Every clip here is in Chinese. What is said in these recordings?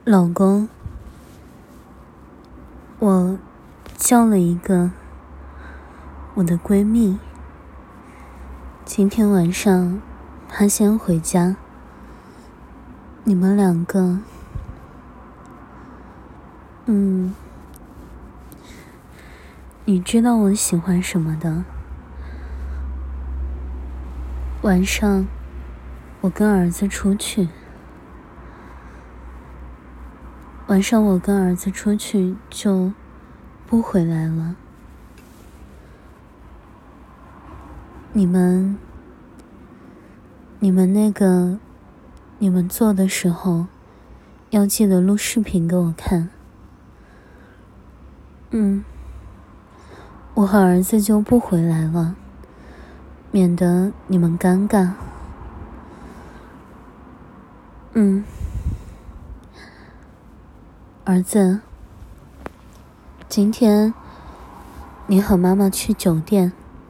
老公，我叫了一个我的闺蜜，今天晚上她先回家，你们两个，你知道我喜欢什么的。晚上我跟儿子出去就不回来了。你们做的时候要记得录视频给我看。我和儿子就不回来了，免得你们尴尬。儿子，今天你和妈妈去酒店。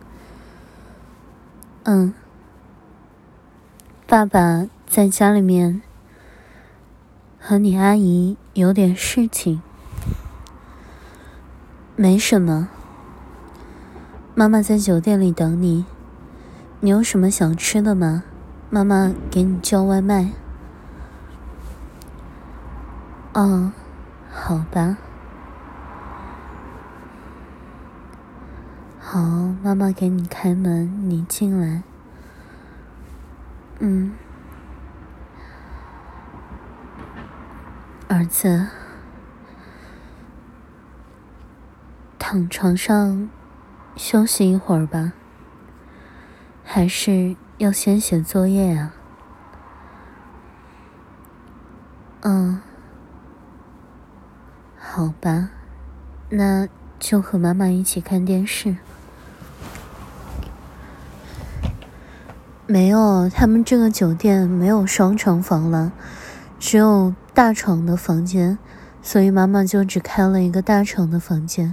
爸爸在家里面和你阿姨有点事情。没什么，妈妈在酒店里等你。你有什么想吃的吗？妈妈给你叫外卖。好吧。好，妈妈给你开门，你进来。儿子，躺床上休息一会儿吧，还是要先写作业啊？好吧，那就和妈妈一起看电视。没有，他们这个酒店没有双床房了，只有大床的房间，所以妈妈就只开了一个大床的房间。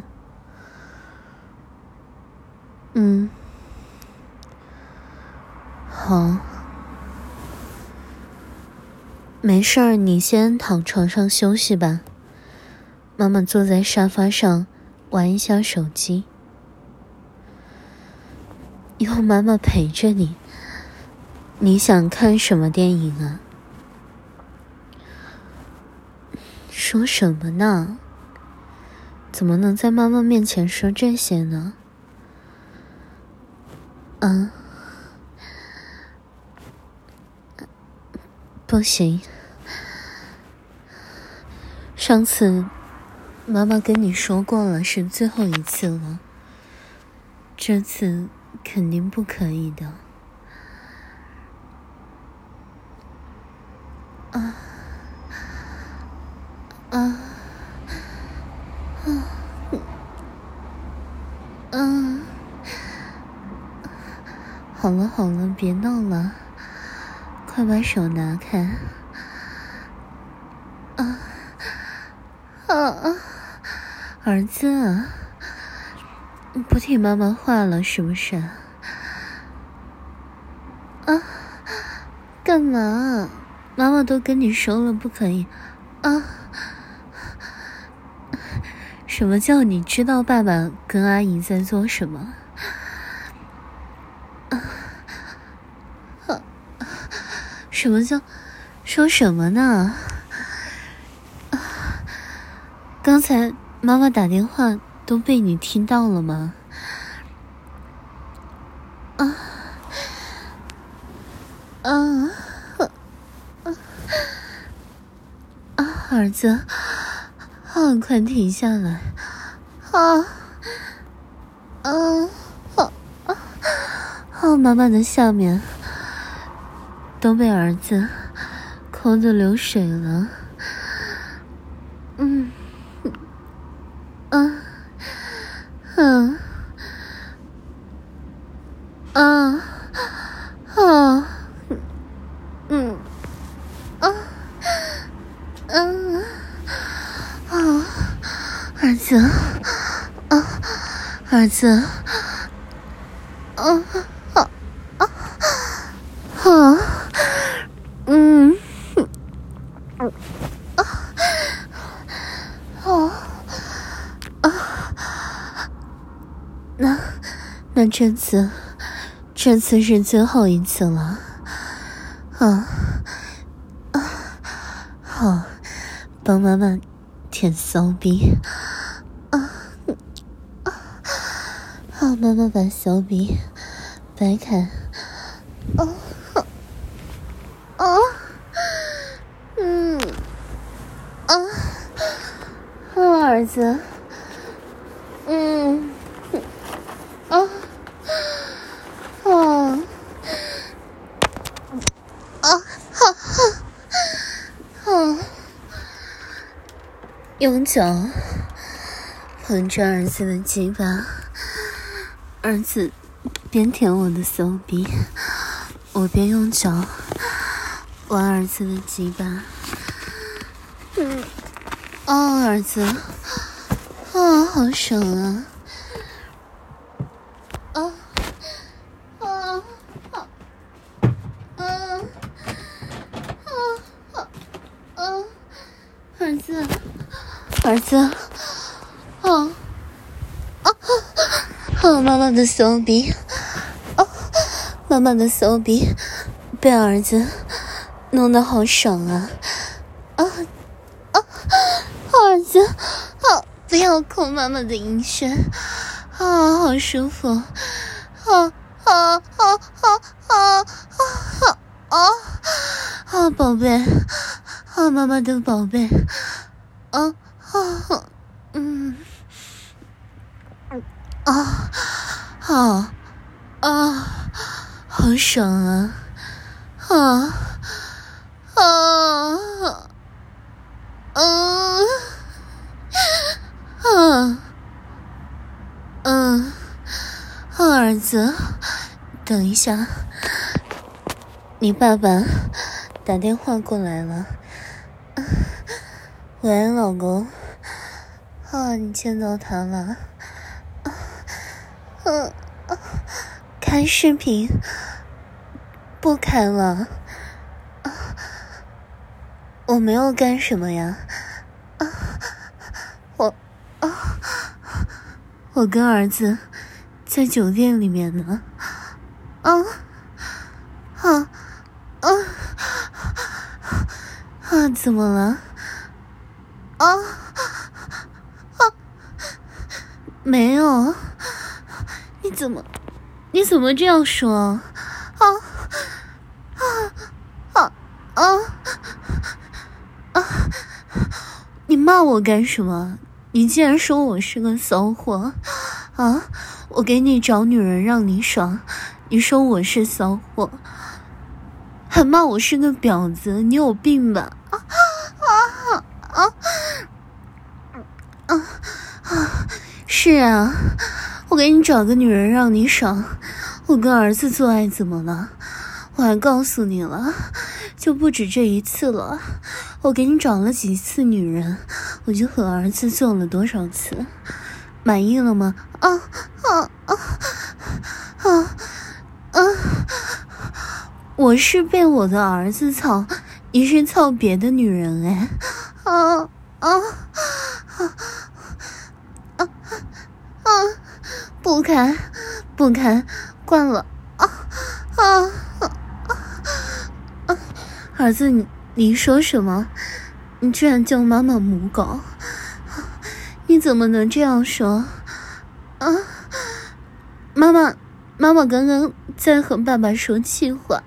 好，没事儿，你先躺床上休息吧。妈妈坐在沙发上玩一下手机，有妈妈陪着你。你想看什么电影啊？说什么呢？怎么能在妈妈面前说这些呢？不行，上次妈妈跟你说过了，是最后一次了，这次肯定不可以的。好了，别闹了，快把手拿开。儿子，不听妈妈话了是不是？干嘛？妈妈都跟你说了不可以。什么叫你知道爸爸跟阿姨在做什么？什么叫说什么呢？刚才妈妈打电话都被你听到了吗？儿子，快停下来。妈妈的下面都被儿子抠得流水了。儿子， 那这次是最后一次了。好，帮妈妈舔骚逼。好，妈妈把小臂掰开。儿子，用脚捧着儿子的鸡巴，儿子边舔我的手臂，我边用脚玩儿子的鸡巴。儿子，好爽啊！儿子，妈妈的手臂，妈妈的手臂被儿子弄得好爽啊！儿子，不要抠妈妈的阴穴，好舒服，宝贝，妈妈的宝贝，好爽啊！儿子，等一下，你爸爸打电话过来了。喂，老公，你见到他了？开视频？不开了。我没有干什么呀。我跟儿子在酒店里面呢。怎么了？没有。你怎么这样说？你骂我干什么？你竟然说我是个骚货我给你找女人让你爽，你说我是骚货，还骂我是个婊子，你有病吧？是啊，我给你找个女人让你爽，我跟儿子做爱怎么了？我还告诉你了，就不止这一次了，我给你找了几次女人，我就和儿子做了多少次，满意了吗？我是被我的儿子操，你是操别的女人哎。不开，关了。儿子，你说什么？你居然叫妈妈母狗，你怎么能这样说？妈妈刚刚在和爸爸说气话。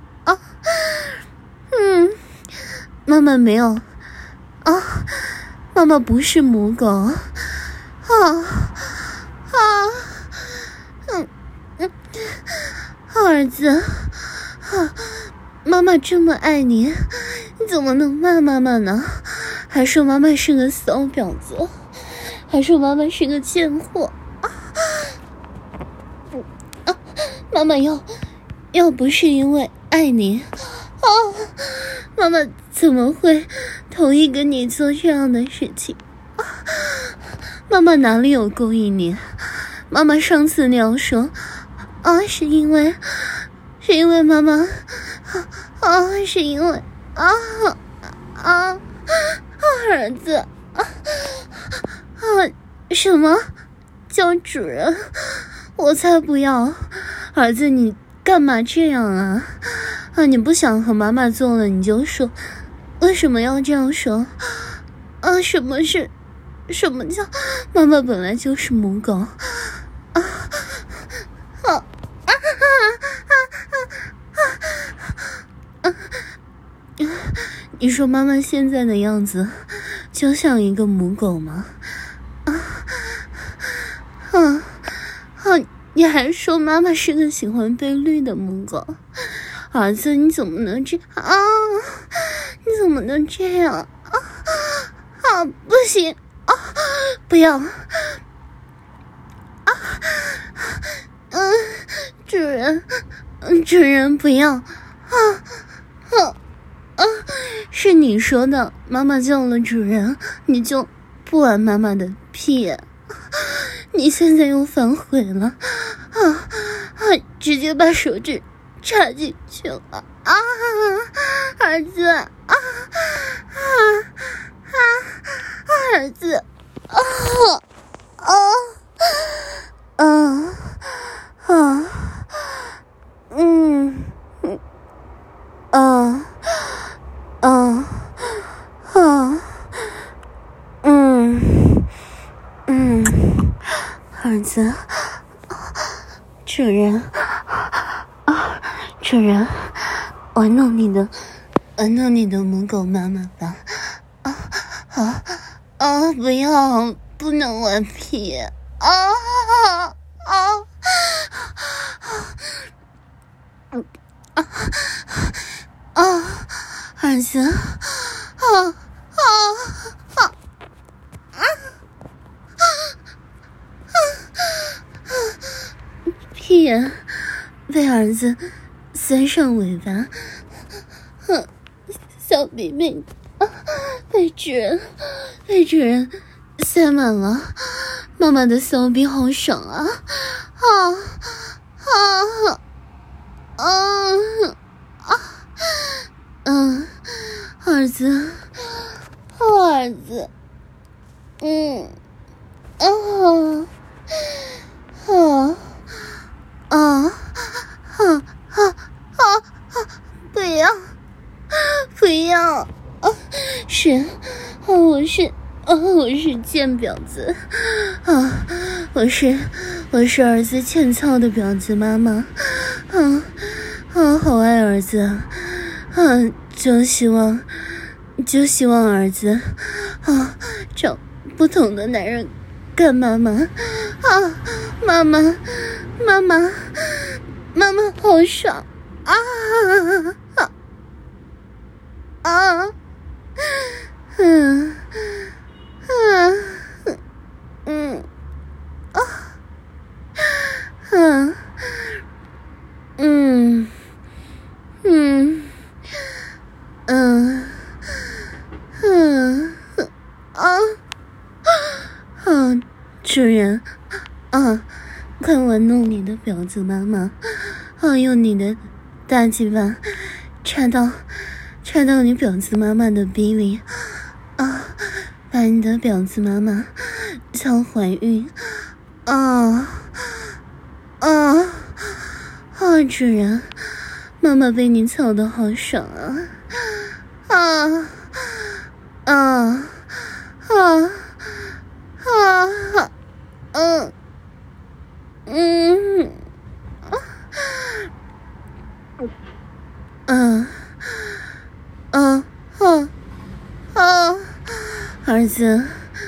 妈妈没有。妈妈不是母狗。儿子，妈妈这么爱你，你怎么能骂妈妈呢？还说妈妈是个骚婊子，还说妈妈是个贱货。妈妈要不是因为爱你，妈妈怎么会同意跟你做这样的事情？妈妈哪里有勾引你？妈妈上次那样说，是因为妈妈，是因为儿子，什么叫主人？ 我才不要！儿子，你干嘛这样啊？你不想和妈妈做了你就说，为什么要这样说？什么叫妈妈本来就是母狗？你说妈妈现在的样子就像一个母狗吗？你还说妈妈是个喜欢被绿的母狗？儿子，你怎么能这样啊？你怎么能这样不行不要主人不要是你说的，妈妈叫了主人，你就不玩妈妈的屁你现在又反悔了直接把手指插进去了儿子儿子儿子，主人，玩弄你的母狗妈妈吧。不要，不能玩屁儿子，屁眼被儿子塞上尾巴，小鼻妹被主人塞满了，妈妈的小鼻好爽儿子，不要我是贱婊子我是儿子欠操的婊子妈妈好爱儿子就希望儿子找不同的男人干妈妈妈妈好爽主人快玩弄你的婊子妈妈用你的大鸡巴插到你婊子妈妈的逼里把你的婊子妈妈操怀孕主人，妈妈被你操得好爽儿子，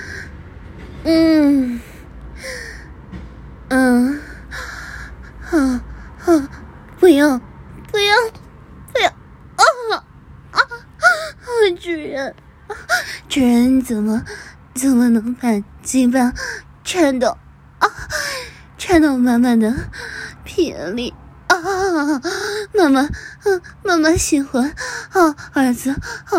不要，主人怎么能把鸡巴插到妈妈的屁眼里妈妈喜欢儿子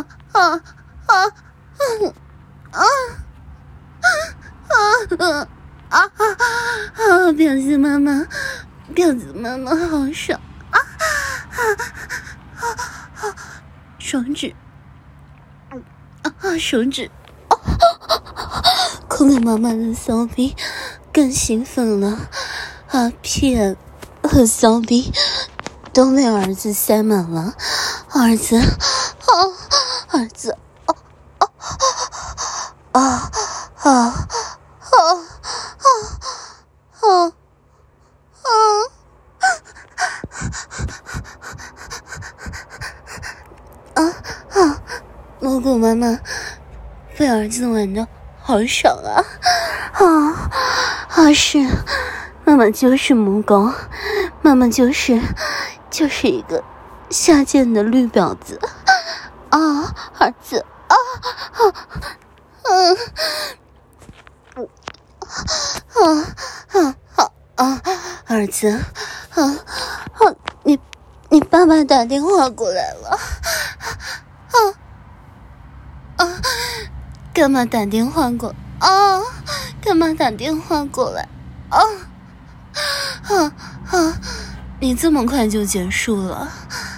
婊子妈妈好爽手指抠了妈妈的骚逼，更兴奋了屁眼和小臂都被儿子塞满了，儿子，儿子，蘑菇妈妈被儿子玩的好爽啊！是，妈妈就是母狗，妈妈就是一个下贱的绿婊子儿子儿子你爸爸打电话过来了干嘛打电话过干嘛打电话过来你这么快就结束了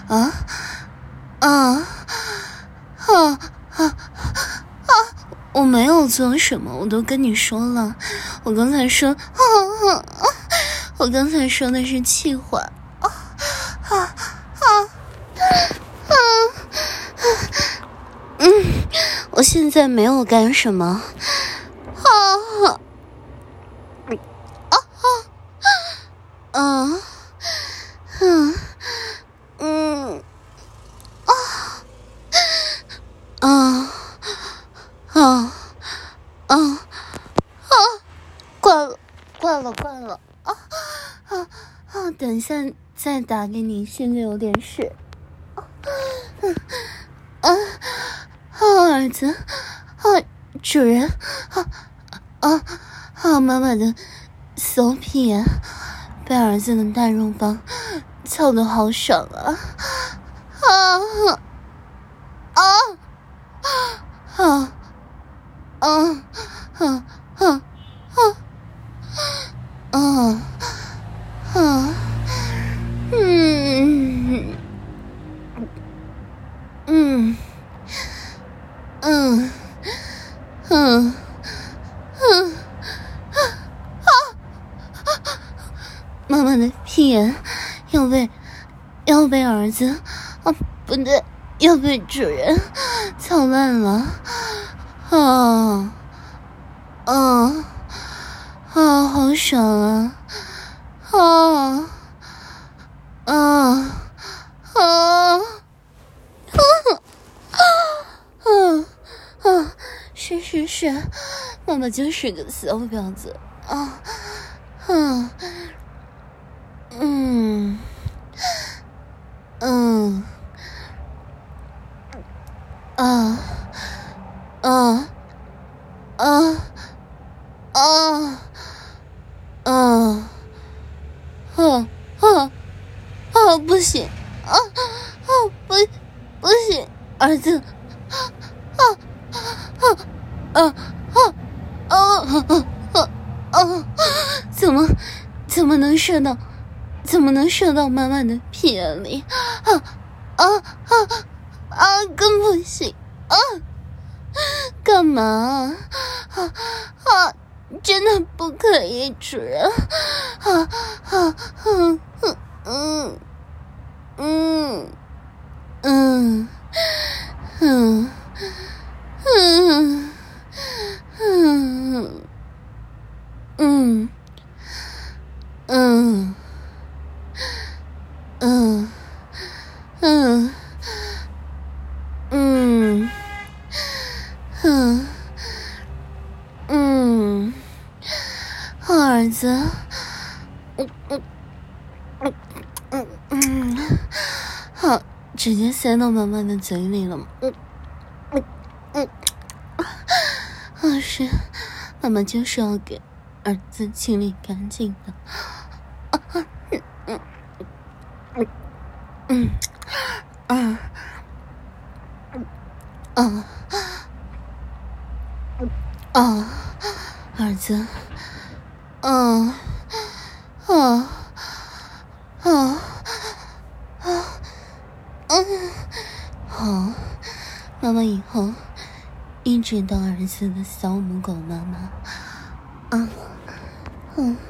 我没有做什么，我都跟你说了，我刚才说的是气话我现在没有干什么挂了等一下再打给你，现在有点事儿子主人妈妈的小屁眼被儿子的大肉棒操得好爽妈妈的屁眼要被儿子不对，要被主人操烂了好爽是，妈妈就是个小婊子不行不行，儿子怎么能射到妈妈的屁眼里更不行干嘛真的不可以主人儿子好，直接塞到妈妈的嘴里了是，妈妈就是要给儿子清理干净的儿子好，妈妈以后一直当儿子的小母狗妈妈